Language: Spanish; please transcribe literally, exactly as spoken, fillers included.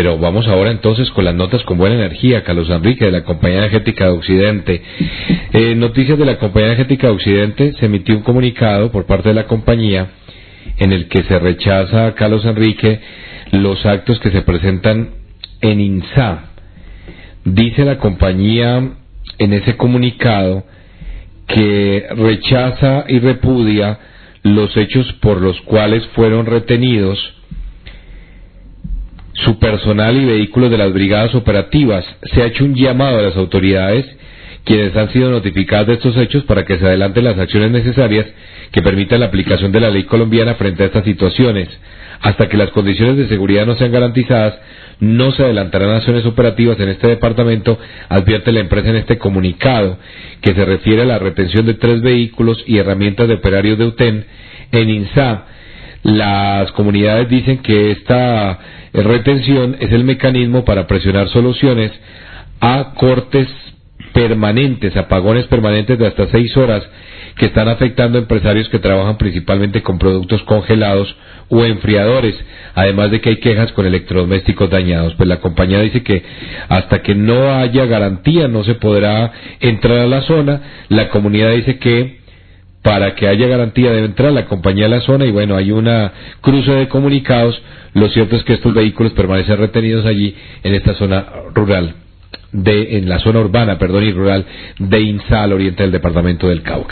Pero vamos ahora entonces con las notas con buena energía. Carlos Enrique, de la Compañía Energética de Occidente. Eh, noticias de la Compañía Energética de Occidente: se emitió un comunicado por parte de la compañía en el que se rechaza a Carlos Enrique los actos que se presentan en INSA. Dice la compañía en ese comunicado que rechaza y repudia los hechos por los cuales fueron retenidos su personal y vehículos de las brigadas operativas. Se ha hecho un llamado a las autoridades, quienes han sido notificadas de estos hechos, para que se adelanten las acciones necesarias que permitan la aplicación de la ley colombiana frente a estas situaciones. Hasta que las condiciones de seguridad no sean garantizadas, no se adelantarán acciones operativas en este departamento, advierte la empresa en este comunicado, que se refiere a la retención de tres vehículos y herramientas de operarios de UTEN en INSA. Las comunidades dicen que esta retención es el mecanismo para presionar soluciones a cortes permanentes, apagones permanentes de hasta seis horas, que están afectando a empresarios que trabajan principalmente con productos congelados o enfriadores, además de que hay quejas con electrodomésticos dañados. Pues la compañía dice que hasta que no haya garantía no se podrá entrar a la zona. La comunidad dice que para que haya garantía debe entrar la compañía a la zona, y bueno, hay una cruce de comunicados. Lo cierto es que estos vehículos permanecen retenidos allí en esta zona rural, de, en la zona urbana, perdón, y rural de INSA, al oriente del departamento del Cauca.